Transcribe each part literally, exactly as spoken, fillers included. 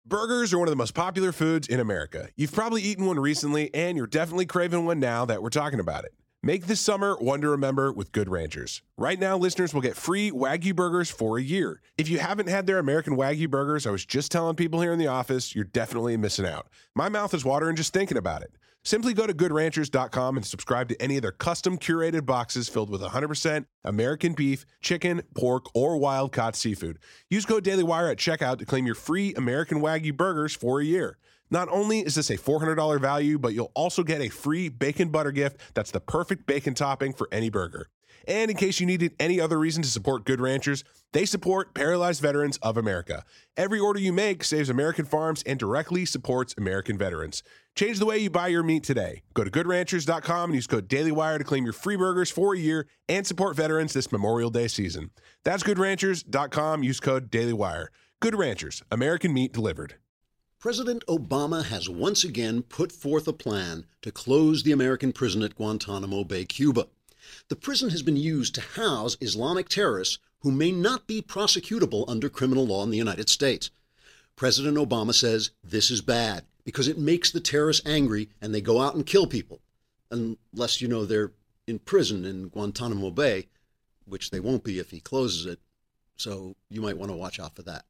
Burgers are one of the most popular foods in America. You've probably eaten one recently, and you're definitely craving one now that we're talking about it. Make this summer one to remember with Good Ranchers. Right now, listeners will get free Wagyu burgers for a year. If you haven't had their American Wagyu burgers, I was just telling people here in the office, you're definitely missing out. My mouth is watering just thinking about it. Simply go to good ranchers dot com and subscribe to any of their custom curated boxes filled with one hundred percent American beef, chicken, pork, or wild-caught seafood. Use code DailyWire at checkout to claim your free American Wagyu burgers for a year. Not only is this a four hundred dollars value, but you'll also get a free bacon butter gift that's the perfect bacon topping for any burger. And in case you needed any other reason to support Good Ranchers, they support Paralyzed Veterans of America. Every order you make saves American farms and directly supports American veterans. Change the way you buy your meat today. Go to good ranchers dot com and use code DailyWire to claim your free burgers for a year and support veterans this Memorial Day season. That's good ranchers dot com. Use code DailyWire. Good Ranchers, American meat delivered. President Obama has once again put forth a plan to close the American prison at Guantanamo Bay, Cuba. The prison has been used to house Islamic terrorists who may not be prosecutable under criminal law in the United States. President Obama says this is bad because it makes the terrorists angry and they go out and kill people. Unless, you know, they're in prison in Guantanamo Bay, which they won't be if he closes it. So you might want to watch out for that.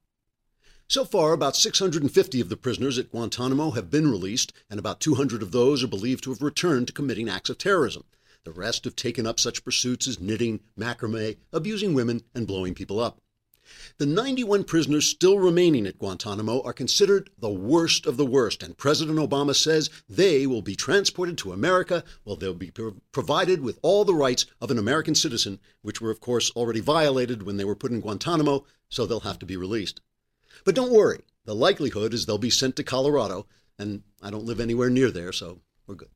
So far, about six hundred fifty of the prisoners at Guantanamo have been released, and about two hundred of those are believed to have returned to committing acts of terrorism. The rest have taken up such pursuits as knitting, macrame, abusing women, and blowing people up. The ninety-one prisoners still remaining at Guantanamo are considered the worst of the worst, and President Obama says they will be transported to America, where they'll be pro- provided with all the rights of an American citizen, which were, of course, already violated when they were put in Guantanamo, so they'll have to be released. But don't worry, the likelihood is they'll be sent to Colorado, and I don't live anywhere near there, so we're good.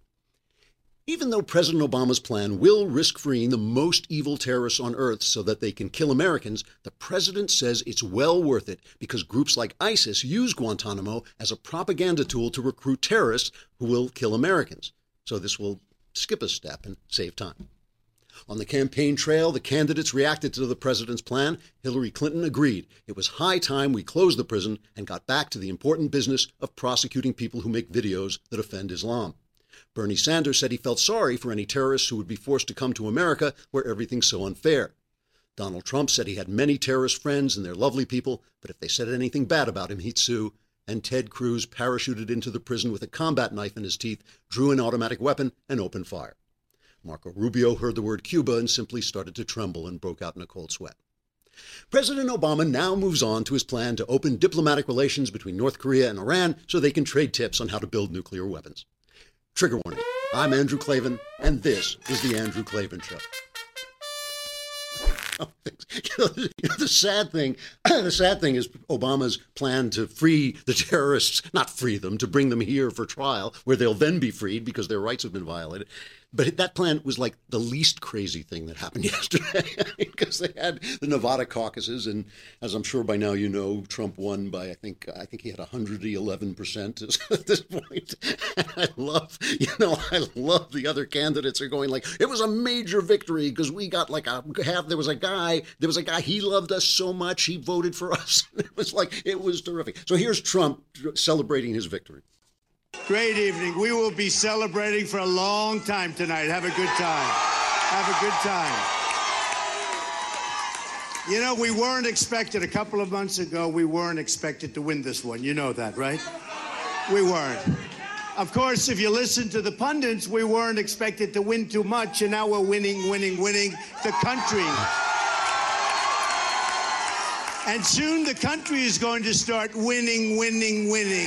Even though President Obama's plan will risk freeing the most evil terrorists on Earth so that they can kill Americans, the president says it's well worth it because groups like ISIS use Guantanamo as a propaganda tool to recruit terrorists who will kill Americans. So this will skip a step and save time. On the campaign trail, the candidates reacted to the president's plan. Hillary Clinton agreed. It was high time we closed the prison and got back to the important business of prosecuting people who make videos that offend Islam. Bernie Sanders said he felt sorry for any terrorists who would be forced to come to America where everything's so unfair. Donald Trump said he had many terrorist friends and they're lovely people, but if they said anything bad about him, he'd sue. And Ted Cruz parachuted into the prison with a combat knife in his teeth, drew an automatic weapon, and opened fire. Marco Rubio heard the word Cuba and simply started to tremble and broke out in a cold sweat. President Obama now moves on to his plan to open diplomatic relations between North Korea and Iran so they can trade tips on how to build nuclear weapons. Trigger warning. I'm Andrew Klavan, and this is The Andrew Klavan Show. You know, the sad thing, the sad thing is Obama's plan to free the terrorists, not free them, to bring them here for trial, where they'll then be freed because their rights have been violated. But that plan was like the least crazy thing that happened yesterday because they had the Nevada caucuses. And as I'm sure by now you know, Trump won by, I think, I think he had one hundred eleven percent at this point. And I love, you know, I love the other candidates are going like, it was a major victory because we got like a half, there was a guy, there was a guy, he loved us so much, he voted for us. It was like, it was terrific. So here's Trump celebrating his victory. Great evening. We will be celebrating for a long time tonight. Have a good time. Have a good time. You know, we weren't expected, a couple of months ago, we weren't expected to win this one. You know that, right? We weren't. Of course, if you listen to the pundits, we weren't expected to win too much, and now we're winning, winning, winning the country. And soon the country is going to start winning, winning, winning.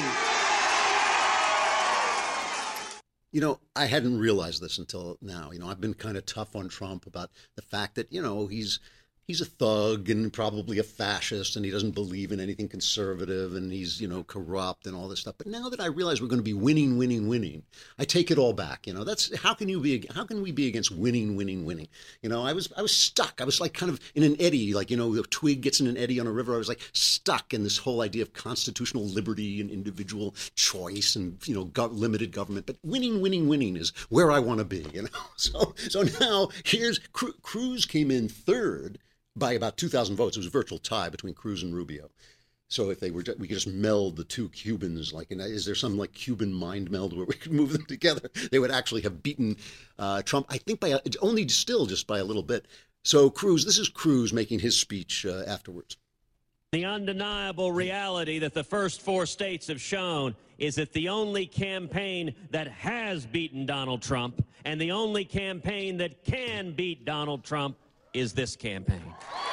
You know, I hadn't realized this until now. You know, I've been kind of tough on Trump about the fact that, you know, he's he's a thug and probably a fascist and he doesn't believe in anything conservative and he's, you know, corrupt and all this stuff. But now that I realize we're going to be winning, winning, winning, I take it all back. You know, that's how can you be how can we be against winning, winning, winning? You know, I was I was stuck. I was like kind of in an eddy, like, you know, a twig gets in an eddy on a river. I was like stuck in this whole idea of constitutional liberty and individual choice and, you know, go- limited government. But winning, winning, winning is where I want to be, you know. So so now here's Cru- Cruz came in third by about two thousand votes. It was a virtual tie between Cruz and Rubio. So if they were, we could just meld the two Cubans, like, is there some like Cuban mind meld where we could move them together? They would actually have beaten uh, Trump, I think, by a, only still just by a little bit. So Cruz, this is Cruz making his speech uh, afterwards. The undeniable reality that the first four states have shown is that the only campaign that has beaten Donald Trump and the only campaign that can beat Donald Trump is this campaign.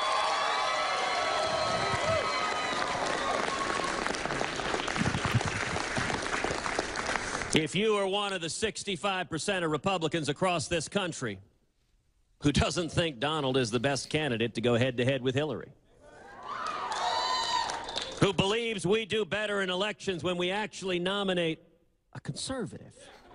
If you are one of the sixty-five percent of Republicans across this country who doesn't think Donald is the best candidate to go head-to-head with Hillary, who believes we do better in elections when we actually nominate a conservative,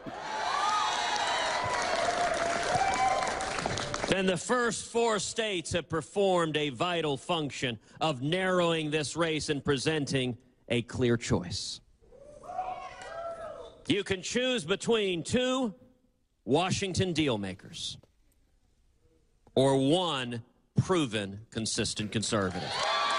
then the first four states have performed a vital function of narrowing this race and presenting a clear choice. You can choose between two Washington deal makers or one proven, consistent conservative.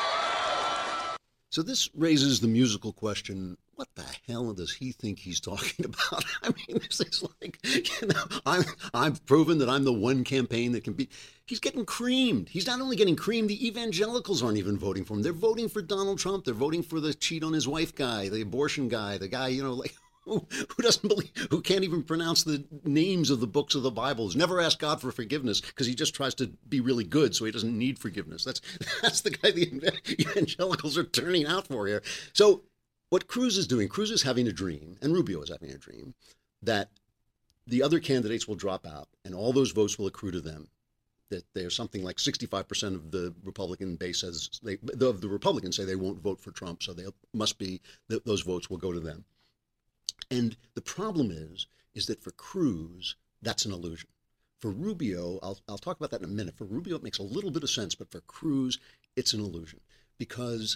So this raises the musical question, what the hell does he think he's talking about? I mean, this is like, you know, I'm, I've proven that I'm the one campaign that can be. He's getting creamed. He's not only getting creamed, the evangelicals aren't even voting for him. They're voting for Donald Trump. They're voting for the cheat on his wife guy, the abortion guy, the guy, you know, like, Who, who doesn't believe, who can't even pronounce the names of the books of the Bible, who's never asked God for forgiveness because he just tries to be really good so he doesn't need forgiveness. That's that's the guy the evangelicals are turning out for here. So what Cruz is doing, Cruz is having a dream, and Rubio is having a dream, that the other candidates will drop out and all those votes will accrue to them. That there's something like sixty-five percent of the Republican base says, they, of the Republicans say they won't vote for Trump, so they must be, those votes will go to them. And the problem is, is that for Cruz, that's an illusion. For Rubio, I'll, I'll talk about that in a minute. For Rubio, it makes a little bit of sense, but for Cruz, it's an illusion because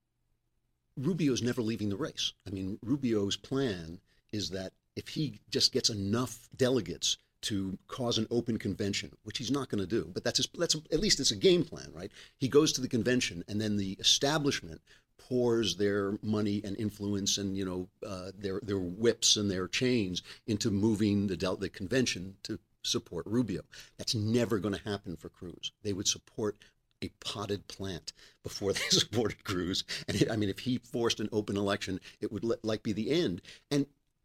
Rubio's never leaving the race. I mean, Rubio's plan is that if he just gets enough delegates to cause an open convention, which he's not going to do, but that's, his, that's a, at least it's a game plan, right? He goes to the convention and then the establishment pours their money and influence and, you know, uh, their their whips and their chains into moving the, del- the convention to support Rubio. That's never going to happen for Cruz. They would support a potted plant before they supported Cruz. And it, I mean, if he forced an open election, it would let, like be the end. And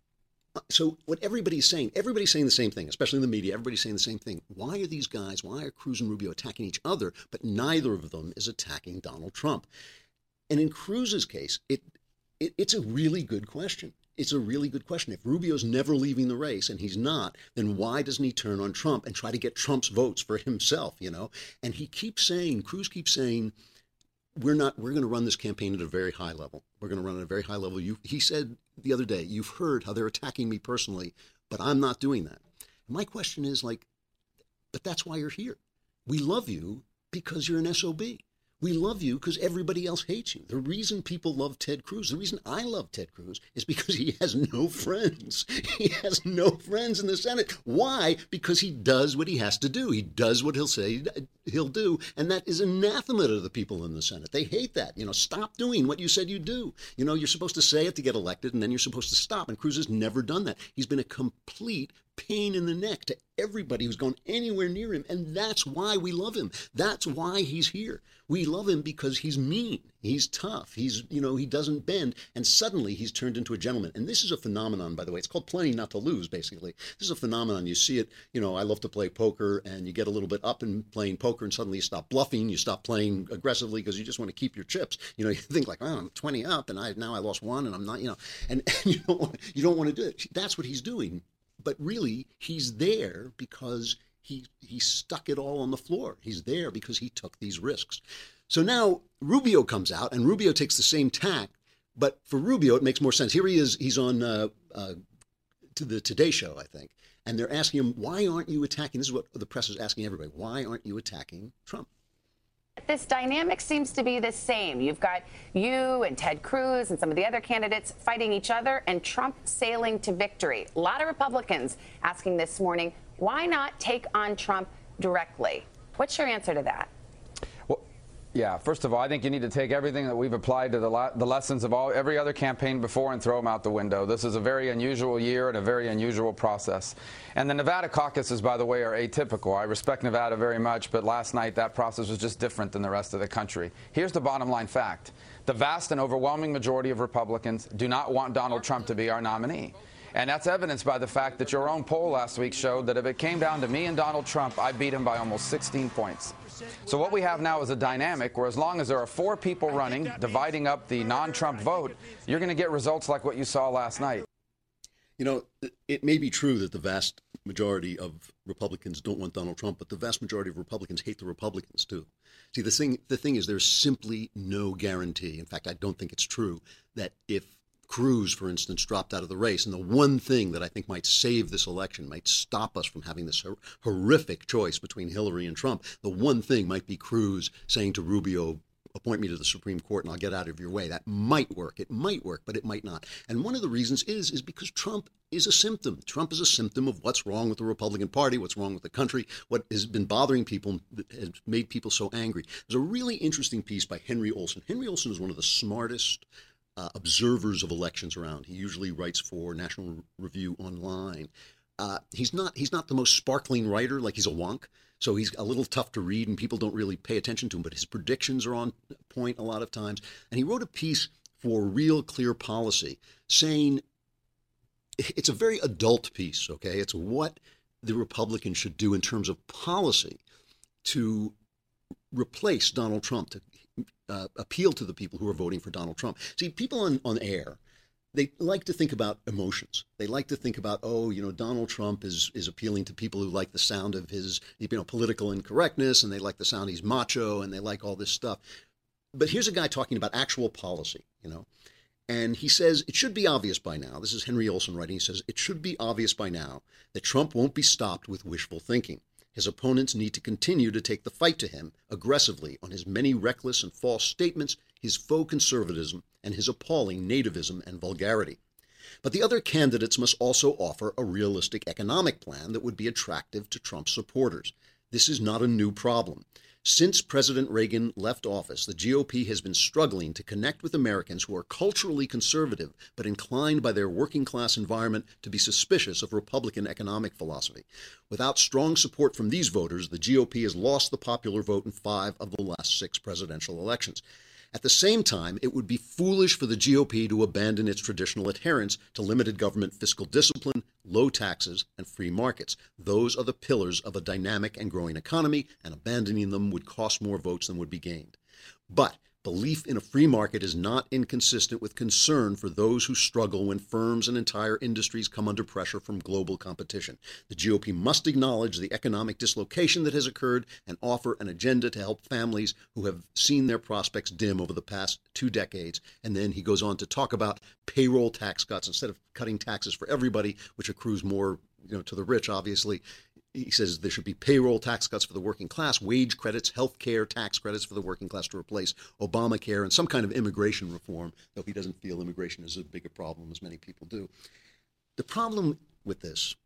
so what everybody's saying, everybody's saying the same thing, especially in the media, everybody's saying the same thing. Why are these guys, why are Cruz and Rubio attacking each other, but neither of them is attacking Donald Trump? And in Cruz's case, it, it it's a really good question. It's a really good question. If Rubio's never leaving the race, and he's not, then why doesn't he turn on Trump and try to get Trump's votes for himself, you know? And he keeps saying, Cruz keeps saying, we're not, we're going to run this campaign at a very high level. We're going to run at a very high level. You, he said the other day, you've heard how they're attacking me personally, but I'm not doing that. My question is like, but that's why you're here. We love you because you're an S O B. We love you because everybody else hates you. The reason people love Ted Cruz, the reason I love Ted Cruz is because he has no friends. He has no friends in the Senate. Why? Because he does what he has to do. He does what he'll say he'll do. And that is anathema to the people in the Senate. They hate that. You know, stop doing what you said you do. You know, you're supposed to say it to get elected and then you're supposed to stop. And Cruz has never done that. He's been a complete pain in the neck to everybody who's gone anywhere near him. And that's why we love him. That's why he's here. We love him because he's mean. He's tough. He's, you know, he doesn't bend. And suddenly he's turned into a gentleman. And this is a phenomenon, by the way. It's called playing not to lose, basically. This is a phenomenon. You see it, you know, I love to play poker and you get a little bit up in playing poker and suddenly you stop bluffing. You stop playing aggressively because you just want to keep your chips. You know, you think like, oh, I'm twenty up and I now I lost one and I'm not, you know, and, and you don't want, you don't want to do it. That's what he's doing. But really, he's there because he he stuck it all on the floor. He's there because he took these risks. So now Rubio comes out, and Rubio takes the same tack. But for Rubio, it makes more sense. Here he is. He's on uh, uh, to the Today Show, I think. And they're asking him, why aren't you attacking? This is what the press is asking everybody. Why aren't you attacking Trump? This dynamic seems to be the same. You've got you and Ted Cruz and some of the other candidates fighting each other and Trump sailing to victory. A lot of Republicans asking this morning, why not take on Trump directly? What's your answer to that? Well, Yeah, first of all, I think you need to take everything that we've applied to the, la- the lessons of all every other campaign before and throw them out the window. This is a very unusual year and a very unusual process. And the Nevada caucuses, by the way, are atypical. I respect Nevada very much, but last night that process was just different than the rest of the country. Here's the bottom line fact. The vast and overwhelming majority of Republicans do not want Donald Trump to be our nominee. And that's evidenced by the fact that your own poll last week showed that if it came down to me and Donald Trump, I beat him by almost sixteen points. So what we have now is a dynamic where as long as there are four people running, dividing up the non-Trump vote, you're going to get results like what you saw last night. You know, it may be true that the vast majority of Republicans don't want Donald Trump, but the vast majority of Republicans hate the Republicans, too. See, the thing, the thing is there's simply no guarantee. In fact, I don't think it's true that if Cruz, for instance, dropped out of the race, and the one thing that I think might save this election, might stop us from having this hor- horrific choice between Hillary and Trump, the one thing might be Cruz saying to Rubio, appoint me to the Supreme Court and I'll get out of your way. That might work. It might work, but it might not. And one of the reasons is, is because Trump is a symptom. Trump is a symptom of what's wrong with the Republican Party, what's wrong with the country, what has been bothering people, that has made people so angry. There's a really interesting piece by Henry Olsen. Henry Olsen is one of the smartest Uh, observers of elections around. He usually writes for National Review Online. Uh, he's not he's not the most sparkling writer, like he's a wonk, so he's a little tough to read and people don't really pay attention to him, but his predictions are on point a lot of times. And he wrote a piece for Real Clear Policy saying, it's a very adult piece, okay? It's what the Republicans should do in terms of policy to replace Donald Trump, to Uh, appeal to the people who are voting for Donald Trump. See, people on, on air, they like to think about emotions. They like to think about, oh, you know, Donald Trump is is appealing to people who like the sound of his, you know, political incorrectness, and they like the sound he's macho, and they like all this stuff. But here's a guy talking about actual policy, you know, and he says it should be obvious by now. This is Henry Olsen writing. He says it should be obvious by now that Trump won't be stopped with wishful thinking. His opponents need to continue to take the fight to him aggressively on his many reckless and false statements, his faux conservatism, and his appalling nativism and vulgarity. But the other candidates must also offer a realistic economic plan that would be attractive to Trump's supporters. This is not a new problem. Since President Reagan left office, the G O P has been struggling to connect with Americans who are culturally conservative but inclined by their working class environment to be suspicious of Republican economic philosophy. Without strong support from these voters, the G O P has lost the popular vote in five of the last six presidential elections. At the same time, it would be foolish for the G O P to abandon its traditional adherence to limited government fiscal discipline, low taxes, and free markets. Those are the pillars of a dynamic and growing economy, and abandoning them would cost more votes than would be gained. But belief in a free market is not inconsistent with concern for those who struggle when firms and entire industries come under pressure from global competition. The G O P must acknowledge the economic dislocation that has occurred and offer an agenda to help families who have seen their prospects dim over the past two decades. And then he goes on to talk about payroll tax cuts instead of cutting taxes for everybody, which accrues more, you know, to the rich, obviously. He says there should be payroll tax cuts for the working class, wage credits, health care tax credits for the working class to replace Obamacare, and some kind of immigration reform, though he doesn't feel immigration is as big a problem as many people do. The problem with this,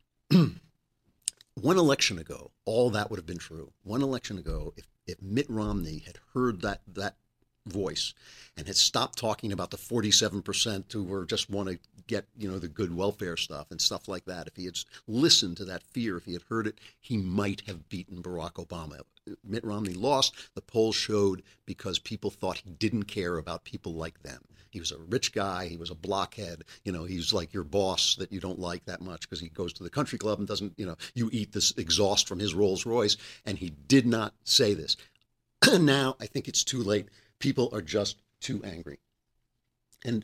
one election ago, all that would have been true. One election ago, if, if Mitt Romney had heard that that voice and had stopped talking about the forty-seven percent who were just want to get, you know, the good welfare stuff and stuff like that, if he had listened to that fear, if he had heard it, he might have beaten Barack Obama. Mitt Romney lost. The polls showed because people thought he didn't care about people like them. He was a rich guy. He was a blockhead. You know, he's like your boss that you don't like that much because he goes to the country club and doesn't, you know, you eat this exhaust from his Rolls Royce. And he did not say this. Now I think it's too late. People are just too angry. And,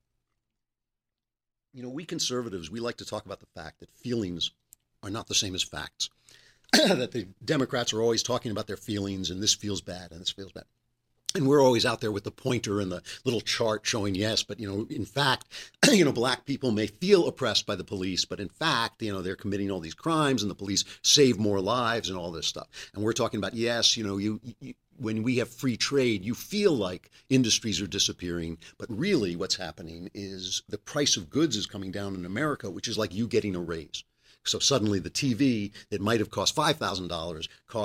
you know, we conservatives, we like to talk about the fact that feelings are not the same as facts. That the Democrats are always talking about their feelings and this feels bad and this feels bad. And we're always out there with the pointer and the little chart showing yes, but, you know, in fact, you know, black people may feel oppressed by the police, but in fact, you know, they're committing all these crimes and the police save more lives and all this stuff. And we're talking about, yes, you know, you, you when we have free trade, you feel like industries are disappearing, but really what's happening is the price of goods is coming down in America, which is like you getting a raise. So suddenly the T V that might have cost five thousand dollars costs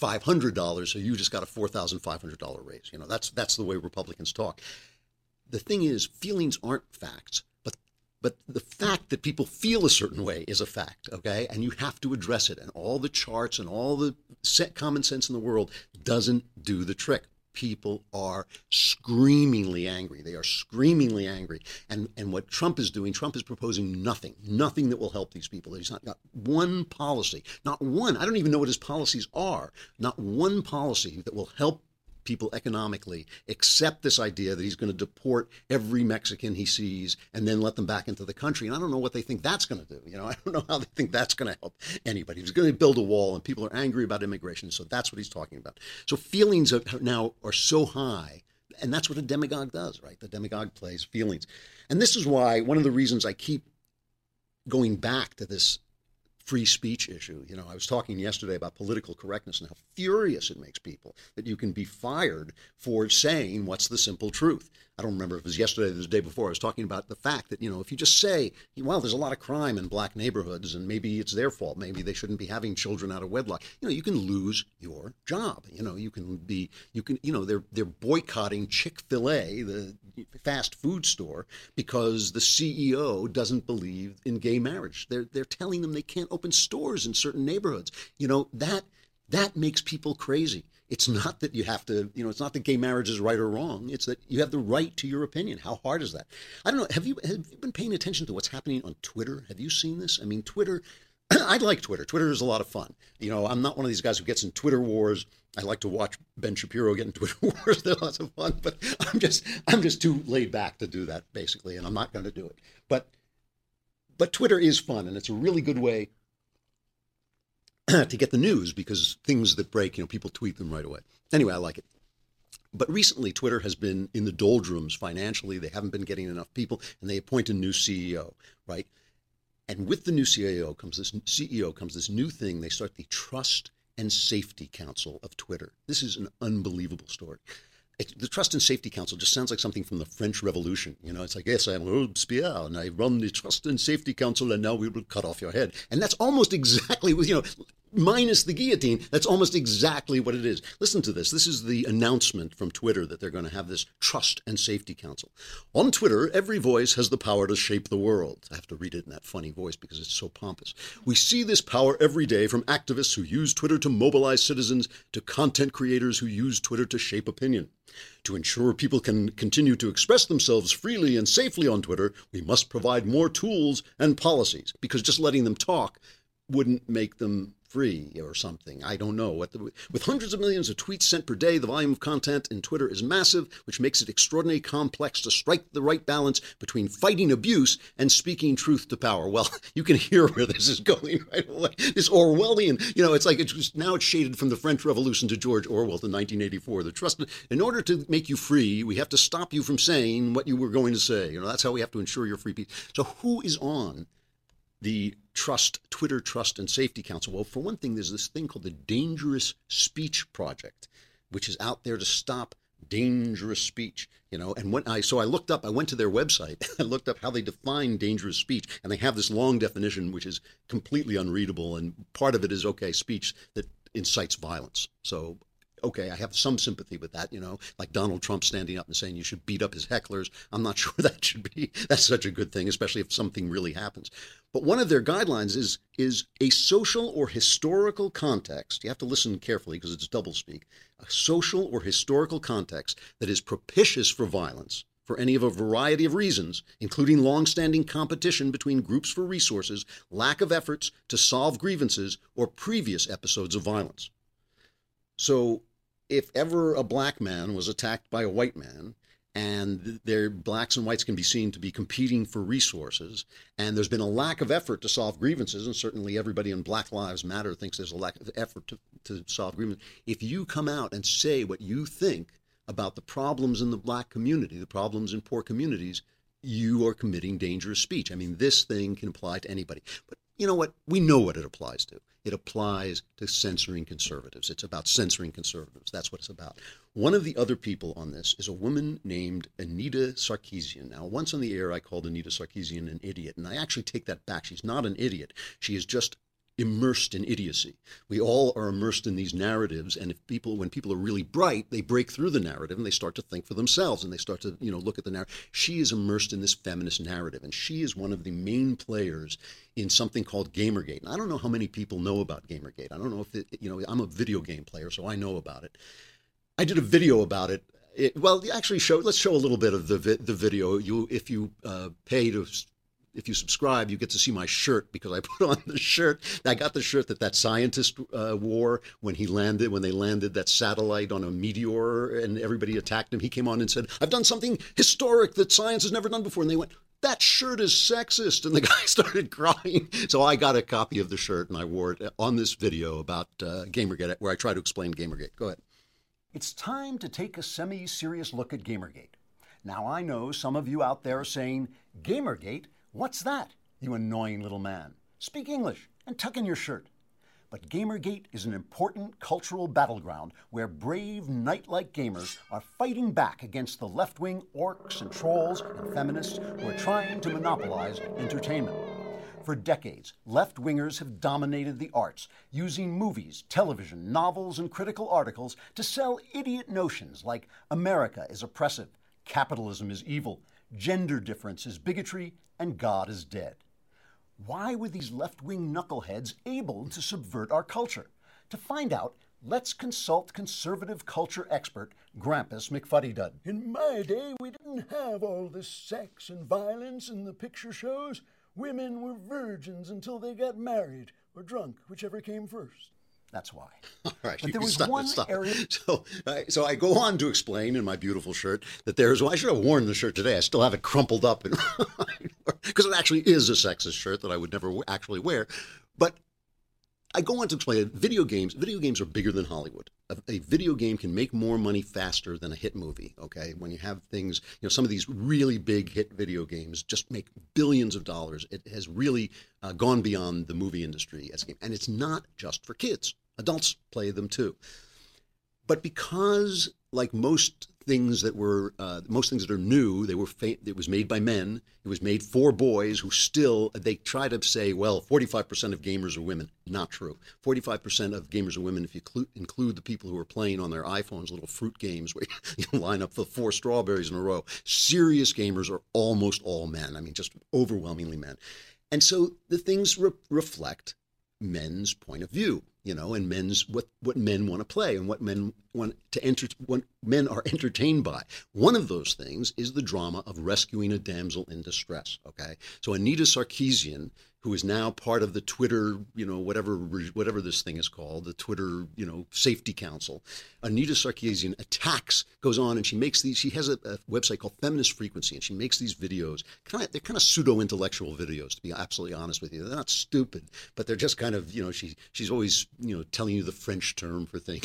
five hundred dollars, so you just got a four thousand five hundred dollars raise. You know, that's that's the way Republicans talk. The thing is, feelings aren't facts, but but the fact that people feel a certain way is a fact, okay? And you have to address it. And all the charts and all the set common sense in the world doesn't do the trick. People are screamingly angry. They are screamingly angry. And and what Trump is doing, Trump is proposing nothing, nothing that will help these people. He's not got one policy, not one. I don't even know what his policies are. Not one policy that will help people economically accept this idea that he's going to deport every Mexican he sees and then let them back into the country. And I don't know what they think that's going to do. You know, I don't know how they think that's going to help anybody. He's going to build a wall, and people are angry about immigration. So that's what he's talking about. So feelings are, now are so high, and that's what a demagogue does, right? The demagogue plays feelings. And this is why one of the reasons I keep going back to this free speech issue. You know, I was talking yesterday about political correctness and how furious it makes people that you can be fired for saying what's the simple truth. I don't remember if it was yesterday or the day before. I was talking about the fact that, you know, if you just say, well, there's a lot of crime in black neighborhoods and maybe it's their fault. Maybe they shouldn't be having children out of wedlock. You know, you can lose your job. You know, you can be, you can, you know, they're, they're boycotting Chick-fil-A, the fast food store, because the C E O doesn't believe in gay marriage. They're, they're telling them they can't open stores in certain neighborhoods. You know, that, that makes people crazy. It's not that you have to, you know, it's not that gay marriage is right or wrong. It's that you have the right to your opinion. How hard is that? I don't know. Have you, have you been paying attention to what's happening on Twitter? Have you seen this? I mean, Twitter, I like Twitter. Twitter is a lot of fun. You know, I'm not one of these guys who gets in Twitter wars. I like to watch Ben Shapiro get in Twitter wars. They're lots of fun, but I'm just, I'm just too laid back to do that, basically, and I'm not going to do it. But, but Twitter is fun, and it's a really good way to get the news, because things that break, you know, people tweet them right away. Anyway, I like it. But recently, Twitter has been in the doldrums financially. They haven't been getting enough people, and they appoint a new C E O, right? And with the new C E O comes this C E O comes this new thing. They start the Trust and Safety Council of Twitter. This is an unbelievable story. It, the Trust and Safety Council just sounds like something from the French Revolution. You know, it's like, yes, I'm Robespierre, and I run the Trust and Safety Council, and now we will cut off your head. And that's almost exactly, you know, minus the guillotine, that's almost exactly what it is. Listen to this. This is the announcement from Twitter that they're going to have this Trust and Safety Council. On Twitter, every voice has the power to shape the world. I have to read it in that funny voice because it's so pompous. We see this power every day, from activists who use Twitter to mobilize citizens to content creators who use Twitter to shape opinion. To ensure people can continue to express themselves freely and safely on Twitter, we must provide more tools and policies, because just letting them talk wouldn't make them free or something. I don't know. What the, with hundreds of millions of tweets sent per day, the volume of content in Twitter is massive, which makes it extraordinarily complex to strike the right balance between fighting abuse and speaking truth to power. Well, you can hear where this is going right away. This Orwellian, you know, it's like it's just, now it's shaded from the French Revolution to George Orwell to nineteen eighty-four. The trust, in order to make you free, we have to stop you from saying what you were going to say. You know, that's how we have to ensure you're free. So who is on the Trust, Twitter Trust and Safety Council? Well, for one thing, there's this thing called the Dangerous Speech Project, which is out there to stop dangerous speech, you know. And when I, so I looked up, I went to their website, I looked up how they define dangerous speech, and they have this long definition, which is completely unreadable. And part of it is, okay, speech that incites violence. So, okay, I have some sympathy with that, you know, like Donald Trump standing up and saying you should beat up his hecklers. I'm not sure that should be, that's such a good thing, especially if something really happens. But one of their guidelines is is a social or historical context. You have to listen carefully because it's doublespeak. A social or historical context that is propitious for violence for any of a variety of reasons, including long-standing competition between groups for resources, lack of efforts to solve grievances, or previous episodes of violence. So if ever a black man was attacked by a white man, and their blacks and whites can be seen to be competing for resources, and there's been a lack of effort to solve grievances, and certainly everybody in Black Lives Matter thinks there's a lack of effort to, to solve grievances. If you come out and say what you think about the problems in the black community, the problems in poor communities, you are committing dangerous speech. I mean, this thing can apply to anybody. But you know what? We know what it applies to. It applies to censoring conservatives. It's about censoring conservatives. That's what it's about. One of the other people on this is a woman named Anita Sarkeesian. Now, once on the air, I called Anita Sarkeesian an idiot, and I actually take that back. She's not an idiot. She is just immersed in idiocy. We all are immersed in these narratives, and if people, when people are really bright, they break through the narrative and they start to think for themselves, and they start to, you know, look at the narrative. She is immersed in this feminist narrative, and she is one of the main players in something called Gamergate. And I don't know how many people know about Gamergate. I don't know if it, you know, I'm a video game player, so I know about it. I did a video about it. It well, actually, show. Let's show a little bit of the vi- the video. You, if you uh, pay to. If you subscribe, you get to see my shirt because I put on the shirt. I got the shirt that that scientist uh, wore when he landed, when they landed that satellite on a meteor and everybody attacked him. He came on and said, I've done something historic that science has never done before. And they went, that shirt is sexist. And the guy started crying. So I got a copy of the shirt and I wore it on this video about uh, Gamergate, where I try to explain Gamergate. Go ahead. It's time to take a semi-serious look at Gamergate. Now, I know some of you out there are saying, Gamergate? What's that, you annoying little man? Speak English and tuck in your shirt. But Gamergate is an important cultural battleground where brave knight-like gamers are fighting back against the left-wing orcs and trolls and feminists who are trying to monopolize entertainment. For decades, left-wingers have dominated the arts, using movies, television, novels, and critical articles to sell idiot notions like America is oppressive, capitalism is evil, gender difference is bigotry, and God is dead. Why were these left-wing knuckleheads able to subvert our culture? To find out, let's consult conservative culture expert Grampus McFuddy-Dud. In my day, we didn't have all this sex and violence in the picture shows. Women were virgins until they got married or drunk, whichever came first. That's why. All right, but you there was stop one it, stop area. It. So, uh, so I go on to explain in my beautiful shirt that there's. Well, I should have worn the shirt today. I still have it crumpled up, because it actually is a sexist shirt that I would never w- actually wear. But I go on to explain that video games. Video games are bigger than Hollywood. A, a video game can make more money faster than a hit movie. Okay, when you have things, you know, some of these really big hit video games just make billions of dollars. It has really uh, gone beyond the movie industry as a game, and it's not just for kids. Adults play them too. But because, like most things that were, uh, most things that are new, they were fa- it was made by men. It was made for boys who still, they try to say, well, forty-five percent of gamers are women. Not true. forty-five percent of gamers are women if you clu- include the people who are playing on their iPhones, little fruit games where you line up for four strawberries in a row. Serious gamers are almost all men. I mean, just overwhelmingly men. And so the things re- reflect men's point of view, you know, and men's what, what men want to play and what men want to enter, what men are entertained by. One of those things is the drama of rescuing a damsel in distress. Okay, so Anita Sarkeesian, who is now part of the Twitter, you know, whatever whatever this thing is called, the Twitter, you know, Safety Council. Anita Sarkeesian attacks, goes on, and she makes these. She has a, a website called Feminist Frequency, and she makes these videos. Kind of, they're kind of pseudo-intellectual videos, to be absolutely honest with you. They're not stupid, but they're just kind of, you know, she she's always, you know, telling you the French term for things.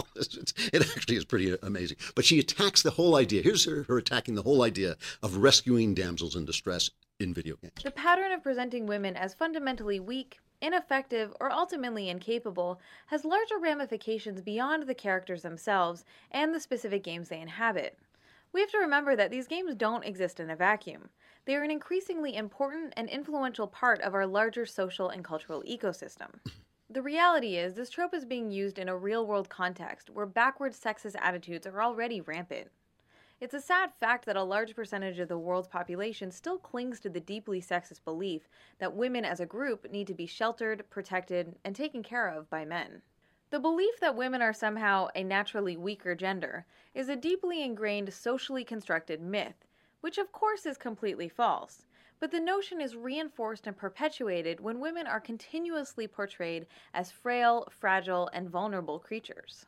It actually is pretty amazing. But she attacks the whole idea. Here's her, her attacking the whole idea of rescuing damsels in distress in video games. The pattern of presenting women as fundamentally weak, ineffective, or ultimately incapable has larger ramifications beyond the characters themselves and the specific games they inhabit. We have to remember that these games don't exist in a vacuum. They are an increasingly important and influential part of our larger social and cultural ecosystem. The reality is, this trope is being used in a real-world context where backward sexist attitudes are already rampant. It's a sad fact that a large percentage of the world's population still clings to the deeply sexist belief that women as a group need to be sheltered, protected, and taken care of by men. The belief that women are somehow a naturally weaker gender is a deeply ingrained socially constructed myth, which of course is completely false, but the notion is reinforced and perpetuated when women are continuously portrayed as frail, fragile, and vulnerable creatures.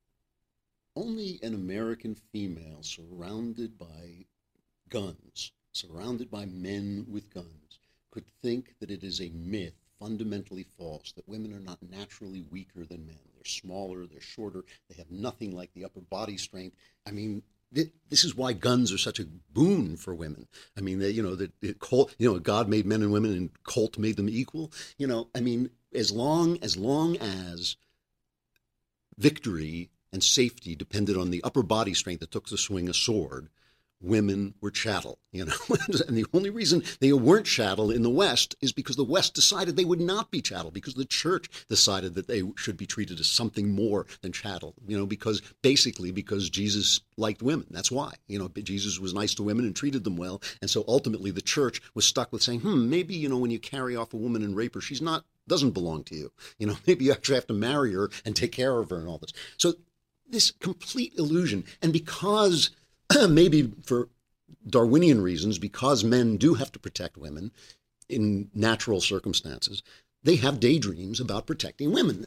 Only an American female surrounded by guns, surrounded by men with guns, could think that it is a myth, fundamentally false, that women are not naturally weaker than men. They're smaller, they're shorter, they have nothing like the upper body strength. I mean, th- this is why guns are such a boon for women. I mean, they, you know, that it, Colt, you know, God made men and women and Colt made them equal. You know, I mean, as long as long as victory and safety depended on the upper body strength that took to swing a sword, women were chattel, you know. And the only reason they weren't chattel in the West is because the West decided they would not be chattel, because the church decided that they should be treated as something more than chattel, you know, because basically because Jesus liked women. That's why, you know, Jesus was nice to women and treated them well. And so ultimately the church was stuck with saying, hmm, maybe, you know, when you carry off a woman and rape her, she's not, doesn't belong to you. You know, maybe you actually have to marry her and take care of her and all this. So this complete illusion. And because maybe for Darwinian reasons, because men do have to protect women in natural circumstances, they have daydreams about protecting women.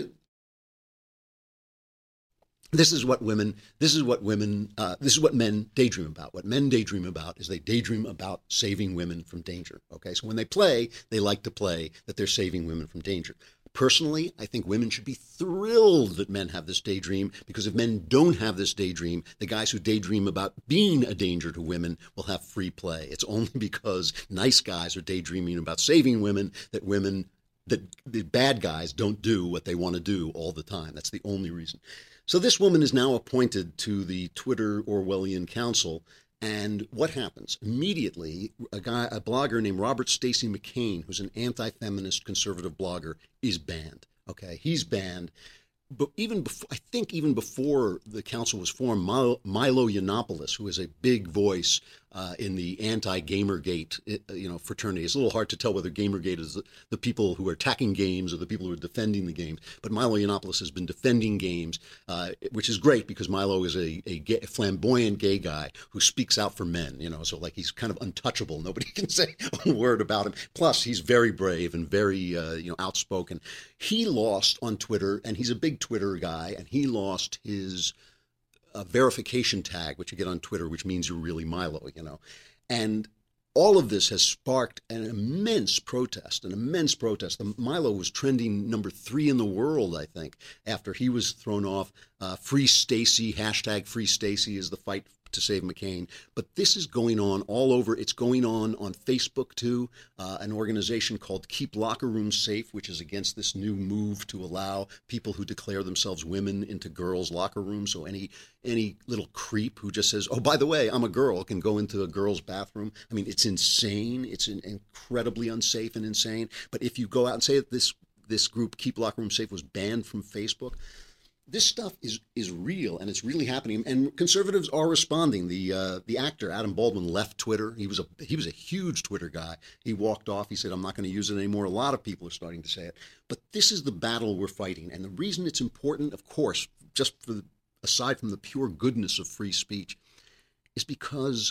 This is what women, this is what women, uh, this is what men daydream about. What men daydream about is they daydream about saving women from danger. Okay, so when they play, they like to play that they're saving women from danger. Personally, I think women should be thrilled that men have this daydream, because if men don't have this daydream, the guys who daydream about being a danger to women will have free play. It's only because nice guys are daydreaming about saving women that women, that the bad guys don't do what they want to do all the time. That's the only reason. So this woman is now appointed to the Twitter Orwellian Council. And what happens? Immediately, a guy, a blogger named Robert Stacey McCain, who's an anti-feminist conservative blogger, is banned. Okay, he's banned. But even before, I think even before the council was formed, Milo, Milo Yiannopoulos, who is a big voice uh, in the anti-Gamergate, you know, fraternity. It's a little hard to tell whether Gamergate is the, the people who are attacking games or the people who are defending the games. But Milo Yiannopoulos has been defending games, uh, which is great because Milo is a, a, gay, a flamboyant gay guy who speaks out for men. You know, so like he's kind of untouchable. Nobody can say a word about him. Plus, he's very brave and very uh, you know outspoken. He lost on Twitter, and he's a big Twitter guy, and he lost his uh, verification tag, which you get on Twitter, which means you're really Milo, you know. And all of this has sparked an immense protest, an immense protest. The Milo was trending number three in the world, I think, after he was thrown off. Uh, Free Stacey, hashtag Free Stacey is the fight to save McCain. But this is going on all over. It's going on on Facebook, too. Uh, an organization called Keep Locker Rooms Safe, which is against this new move to allow people who declare themselves women into girls' locker rooms. So any any little creep who just says, oh, by the way, I'm a girl, can go into a girl's bathroom. I mean, it's insane. It's in, incredibly unsafe and insane. But if you go out and say that this, this group, Keep Locker Rooms Safe, was banned from Facebook, this stuff is is real, and it's really happening. And conservatives are responding. The uh, the actor Adam Baldwin left Twitter. He was a he was a huge Twitter guy. He walked off. He said, "I'm not going to use it anymore." A lot of people are starting to say it. But this is the battle we're fighting, and the reason it's important, of course, just for the, aside from the pure goodness of free speech, is because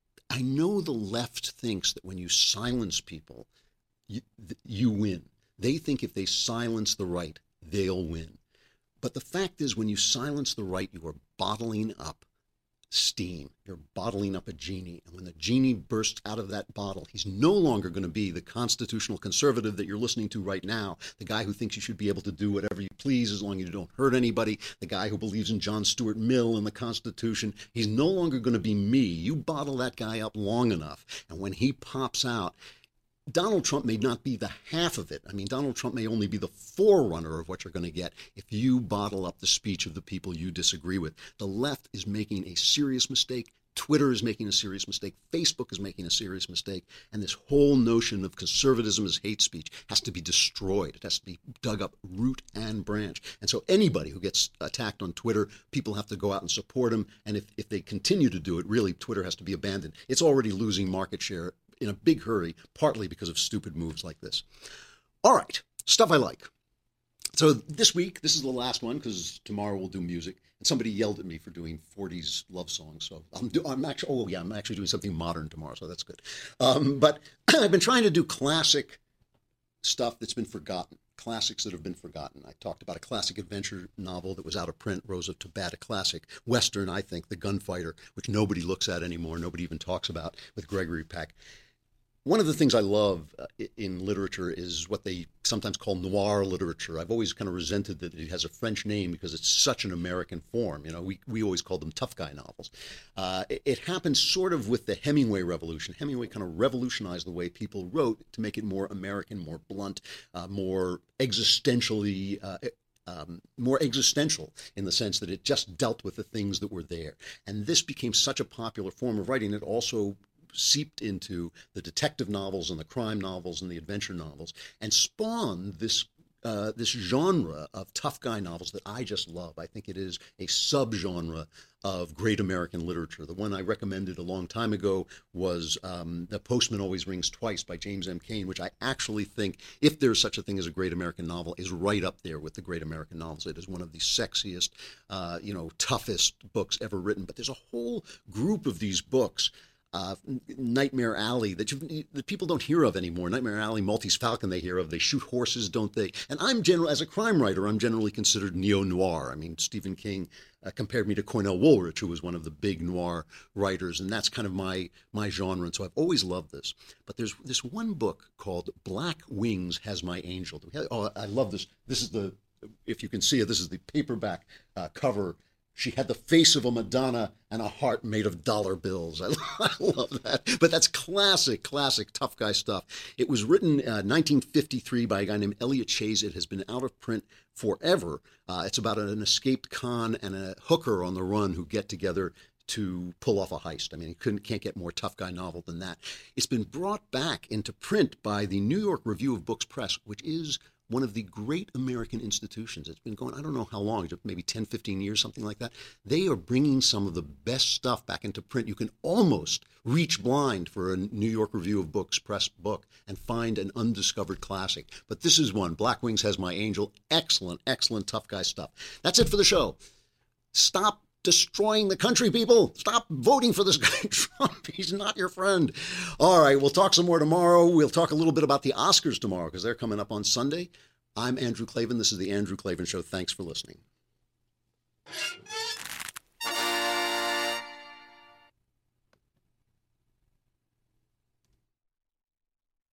I know the left thinks that when you silence people, you, you win. They think if they silence the right, they'll win. But the fact is, when you silence the right, you are bottling up steam. You're bottling up a genie. And when the genie bursts out of that bottle, he's no longer going to be the constitutional conservative that you're listening to right now, the guy who thinks you should be able to do whatever you please as long as you don't hurt anybody, the guy who believes in John Stuart Mill and the Constitution. He's no longer going to be me. You bottle that guy up long enough, and when he pops out, Donald Trump may not be the half of it. I mean, Donald Trump may only be the forerunner of what you're going to get if you bottle up the speech of the people you disagree with. The left is making a serious mistake. Twitter is making a serious mistake. Facebook is making a serious mistake. And this whole notion of conservatism as hate speech has to be destroyed. It has to be dug up root and branch. And so anybody who gets attacked on Twitter, people have to go out and support them. And if, if they continue to do it, really, Twitter has to be abandoned. It's already losing market share in a big hurry, partly because of stupid moves like this. All right, stuff I like. So this week, this is the last one because tomorrow we'll do music. And somebody yelled at me for doing forties love songs. So I'm, do, I'm actually, oh yeah, I'm actually doing something modern tomorrow, so that's good. Um, but I've been trying to do classic stuff that's been forgotten, classics that have been forgotten. I talked about a classic adventure novel that was out of print, Rose of Tibet, a classic Western, I think, The Gunfighter, which nobody looks at anymore, nobody even talks about, with Gregory Peck. One of the things I love uh, in literature is what they sometimes call noir literature. I've always kind of resented that it has a French name because it's such an American form. You know, we, we always called them tough guy novels. Uh, it, it happened sort of with the Hemingway revolution. Hemingway kind of revolutionized the way people wrote to make it more American, more blunt, uh, more existentially uh, um, more existential in the sense that it just dealt with the things that were there. And this became such a popular form of writing. It also seeped into the detective novels and the crime novels and the adventure novels and spawned this uh, this genre of tough guy novels that I just love. I think it is a subgenre of great American literature. The one I recommended a long time ago was um, The Postman Always Rings Twice by James M. Cain, which I actually think, if there's such a thing as a great American novel, is right up there with the great American novels. It is one of the sexiest, uh, you know, toughest books ever written. But there's a whole group of these books, Uh, Nightmare Alley, that, you, that people don't hear of anymore. Nightmare Alley, Maltese Falcon, they hear of. They shoot horses, don't they? And I'm general, as a crime writer, I'm generally considered neo-noir. I mean, Stephen King uh, compared me to Cornell Woolrich, who was one of the big noir writers, and that's kind of my my genre. And so I've always loved this. But there's this one book called Black Wings Has My Angel. Oh, I love this. This is the, if you can see it, this is the paperback uh, cover. She had the face of a Madonna and a heart made of dollar bills. I, I love that. But that's classic, classic tough guy stuff. It was written uh, nineteen fifty-three by a guy named Elliot Chase. It has been out of print forever. Uh, it's about an escaped con and a hooker on the run who get together to pull off a heist. I mean, you couldn't, can't get more tough guy novel than that. It's been brought back into print by the New York Review of Books Press, which is one of the great American institutions. It's been going, I don't know how long, maybe ten, fifteen years, something like that. They are bringing some of the best stuff back into print. You can almost reach blind for a New York Review of Books press book and find an undiscovered classic. But this is one. Black Wings Has My Angel. Excellent, excellent tough guy stuff. That's it for the show. Stop destroying the country, people. Stop voting for this guy, Trump. He's not your friend. All right, we'll talk some more tomorrow. We'll talk a little bit about the Oscars tomorrow because they're coming up on Sunday. I'm Andrew Klavan. This is The Andrew Klavan Show. Thanks for listening.